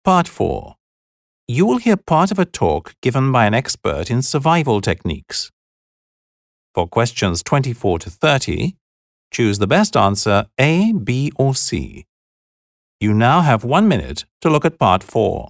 Part 4. You will hear part of a talk given by an expert in survival techniques. For questions 24 to 30, choose the best answer A, B, or C. You now have 1 minute to look at Part 4.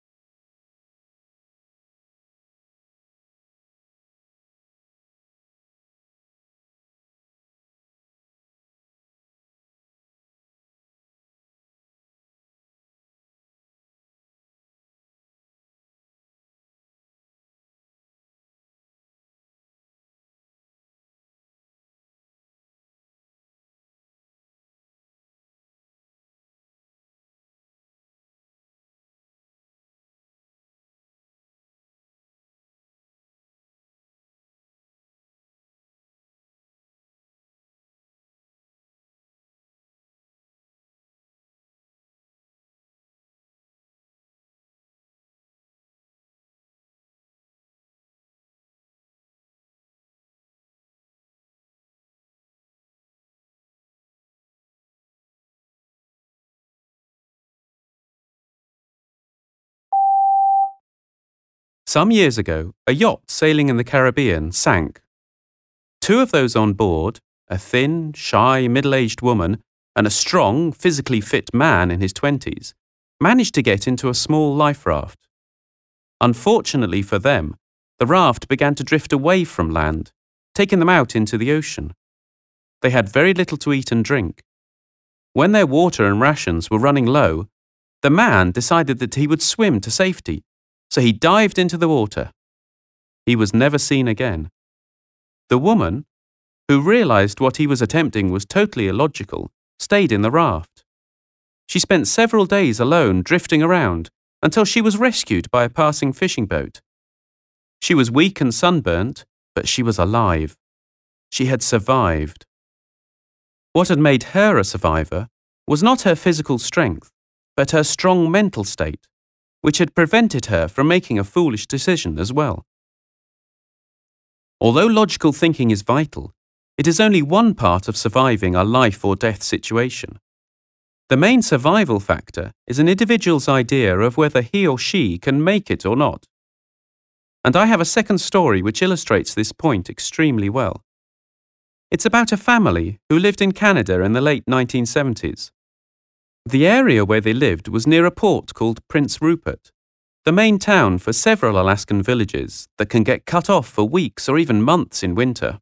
Some years ago, a yacht sailing in the Caribbean sank. 2 of those on board, a thin, shy, middle-aged woman and a strong, physically fit man in his 20s, managed to get into a small life raft. Unfortunately for them, the raft began to drift away from land, taking them out into the ocean. They had very little to eat and drink. When their water and rations were running low, the man decided that he would swim to safety. So he dived into the water. He was never seen again. The woman, who realized what he was attempting was totally illogical, stayed in the raft. She spent several days alone drifting around until she was rescued by a passing fishing boat. She was weak and sunburnt, but she was alive. She had survived. What had made her a survivor was not her physical strength, but her strong mental state, which had prevented her from making a foolish decision as well. Although logical thinking is vital, it is only one part of surviving a life or death situation. The main survival factor is an individual's idea of whether he or she can make it or not. And I have a second story which illustrates this point extremely well. It's about a family who lived in Canada in the late 1970s. The area where they lived was near a port called Prince Rupert, the main town for several Alaskan villages that can get cut off for weeks or even months in winter.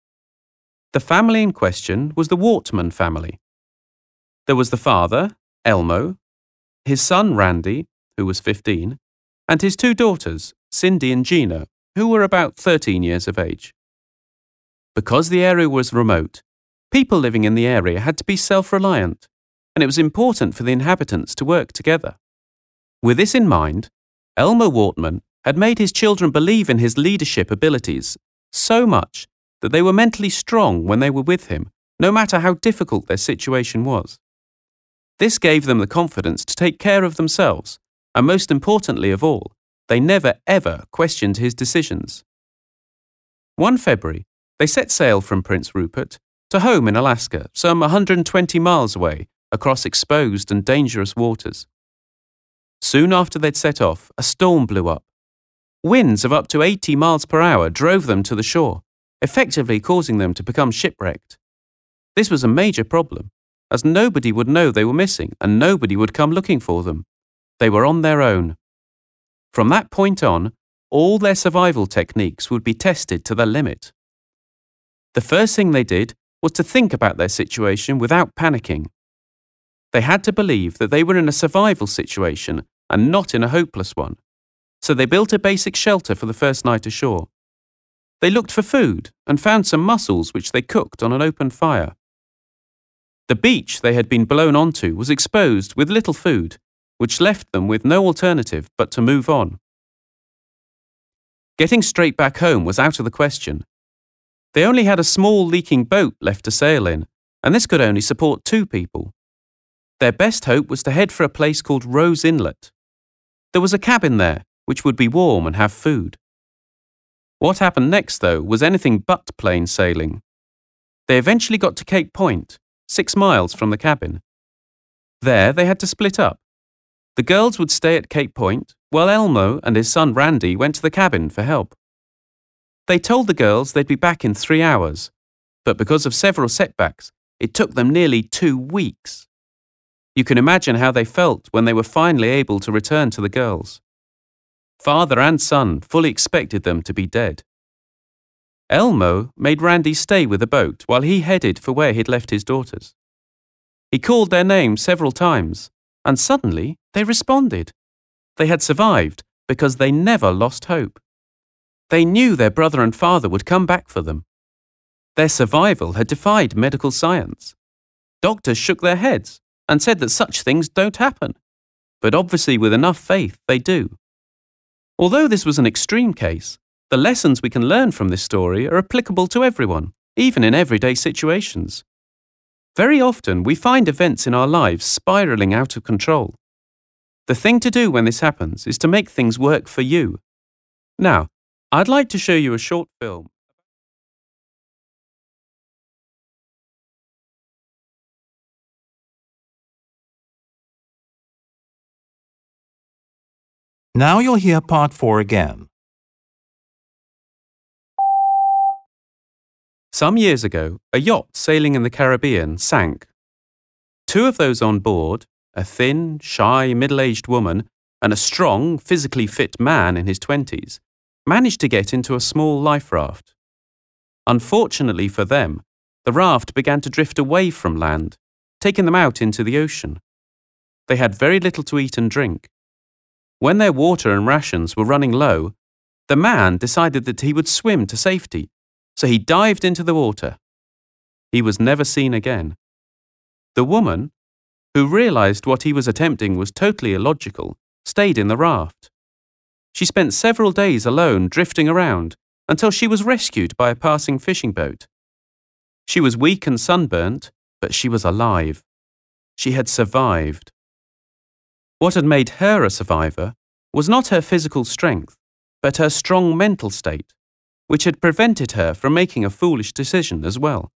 The family in question was the Wortman family. There was the father, Elmo, his son Randy, who was 15, and his 2 daughters, Cindy and Gina, who were about 13 years of age. Because the area was remote, people living in the area had to be self-reliant, and it was important for the inhabitants to work together. With this in mind, Elmo Wortman had made his children believe in his leadership abilities so much that they were mentally strong when they were with him, no matter how difficult their situation was. This gave them the confidence to take care of themselves, and most importantly of all, they never ever questioned his decisions. One February, they set sail from Prince Rupert to home in Alaska, some 120 miles away, across exposed and dangerous waters. Soon after they'd set off, a storm blew up. Winds of up to 80 miles per hour drove them to the shore, effectively causing them to become shipwrecked. This was a major problem, as nobody would know they were missing and nobody would come looking for them. They were on their own. From that point on, all their survival techniques would be tested to the limit. The first thing they did was to think about their situation without panicking. They had to believe that they were in a survival situation and not in a hopeless one, so they built a basic shelter for the first night ashore. They looked for food and found some mussels which they cooked on an open fire. The beach they had been blown onto was exposed with little food, which left them with no alternative but to move on. Getting straight back home was out of the question. They only had a small leaking boat left to sail in, and this could only support 2 people. Their best hope was to head for a place called Rose Inlet. There was a cabin there, which would be warm and have food. What happened next, though, was anything but plain sailing. They eventually got to Cape Point, 6 miles from the cabin. There they had to split up. The girls would stay at Cape Point, while Elmo and his son Randy went to the cabin for help. They told the girls they'd be back in 3 hours, but because of several setbacks, it took them nearly 2 weeks. You can imagine how they felt when they were finally able to return to the girls. Father and son fully expected them to be dead. Elmo made Randy stay with the boat while he headed for where he'd left his daughters. He called their names several times, and suddenly they responded. They had survived because they never lost hope. They knew their brother and father would come back for them. Their survival had defied medical science. Doctors shook their heads and said that such things don't happen, but obviously with enough faith they do. Although this was an extreme case, the lessons we can learn from this story are applicable to everyone, even in everyday situations. Very often we find events in our lives spiraling out of control. The thing to do when this happens is to make things work for you. Now, I'd like to show you a short film. Now you'll hear part 4 again. Some years ago, a yacht sailing in the Caribbean sank. 2 of those on board, a thin, shy, middle-aged woman and a strong, physically fit man in his 20s, managed to get into a small life raft. Unfortunately for them, the raft began to drift away from land, taking them out into the ocean. They had very little to eat and drink. When their water and rations were running low, the man decided that he would swim to safety, so he dived into the water. He was never seen again. The woman, who realized what he was attempting was totally illogical, stayed in the raft. She spent several days alone drifting around until she was rescued by a passing fishing boat. She was weak and sunburnt, but she was alive. She had survived. What had made her a survivor was not her physical strength, but her strong mental state, which had prevented her from making a foolish decision as well.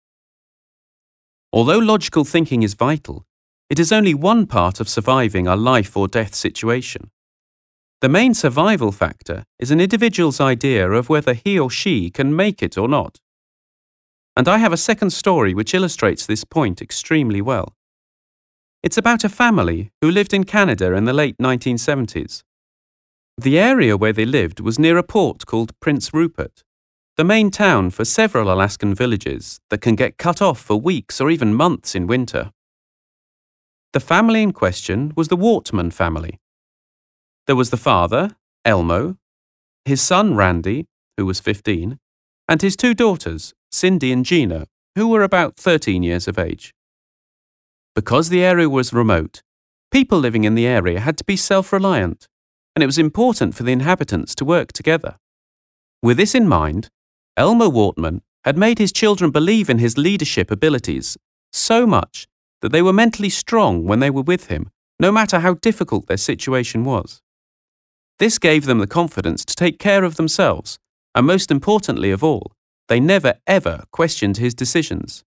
Although logical thinking is vital, it is only one part of surviving a life or death situation. The main survival factor is an individual's idea of whether he or she can make it or not. And I have a second story which illustrates this point extremely well. It's about a family who lived in Canada in the late 1970s. The area where they lived was near a port called Prince Rupert, the main town for several Alaskan villages that can get cut off for weeks or even months in winter. The family in question was the Wortman family. There was the father, Elmo, his son Randy, who was 15, and his 2 daughters, Cindy and Gina, who were about 13 years of age. Because the area was remote, people living in the area had to be self-reliant, and it was important for the inhabitants to work together. With this in mind, Elmo Wortman had made his children believe in his leadership abilities so much that they were mentally strong when they were with him, no matter how difficult their situation was. This gave them the confidence to take care of themselves, and most importantly of all, they never ever questioned his decisions.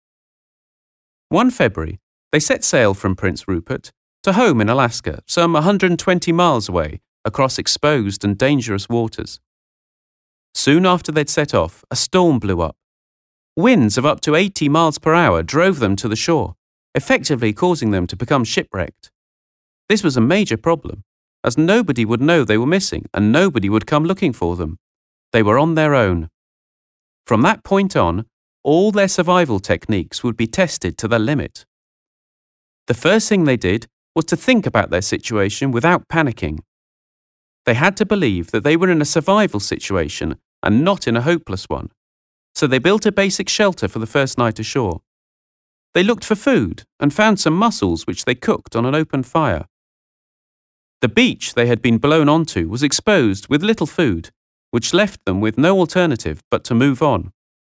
One February, they set sail from Prince Rupert to home in Alaska, some 120 miles away, across exposed and dangerous waters. Soon after they'd set off, a storm blew up. Winds of up to 80 miles per hour drove them to the shore, effectively causing them to become shipwrecked. This was a major problem, as nobody would know they were missing and nobody would come looking for them. They were on their own. From that point on, all their survival techniques would be tested to the limit. The first thing they did was to think about their situation without panicking. They had to believe that they were in a survival situation and not in a hopeless one, so they built a basic shelter for the first night ashore. They looked for food and found some mussels which they cooked on an open fire. The beach they had been blown onto was exposed with little food, which left them with no alternative but to move on.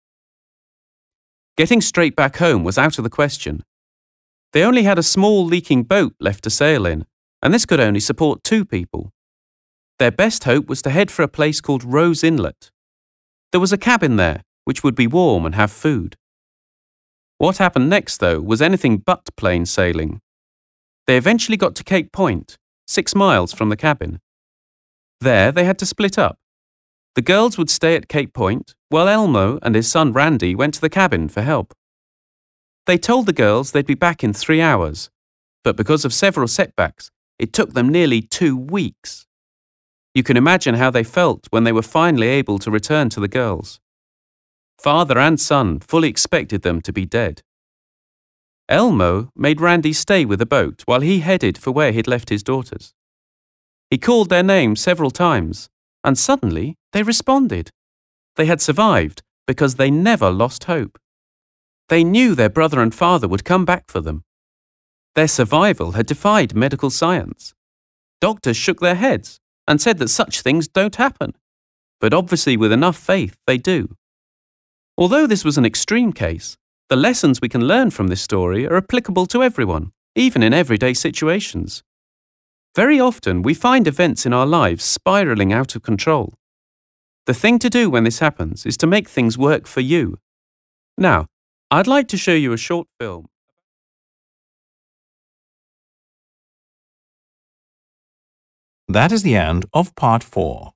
Getting straight back home was out of the question. They only had a small leaking boat left to sail in, and this could only support 2 people. Their best hope was to head for a place called Rose Inlet. There was a cabin there, which would be warm and have food. What happened next, though, was anything but plain sailing. They eventually got to Cape Point, 6 miles from the cabin. There they had to split up. The girls would stay at Cape Point, while Elmo and his son Randy went to the cabin for help. They told the girls they'd be back in 3 hours, but because of several setbacks, it took them nearly 2 weeks. You can imagine how they felt when they were finally able to return to the girls. Father and son fully expected them to be dead. Elmo made Randy stay with the boat while he headed for where he'd left his daughters. He called their names several times, and suddenly they responded. They had survived because they never lost hope. They knew their brother and father would come back for them. Their survival had defied medical science. Doctors shook their heads and said that such things don't happen, but obviously with enough faith they do. Although this was an extreme case, the lessons we can learn from this story are applicable to everyone, even in everyday situations. Very often we find events in our lives spiraling out of control. The thing to do when this happens is to make things work for you. Now, I'd like to show you a short film. That is the end of part 4.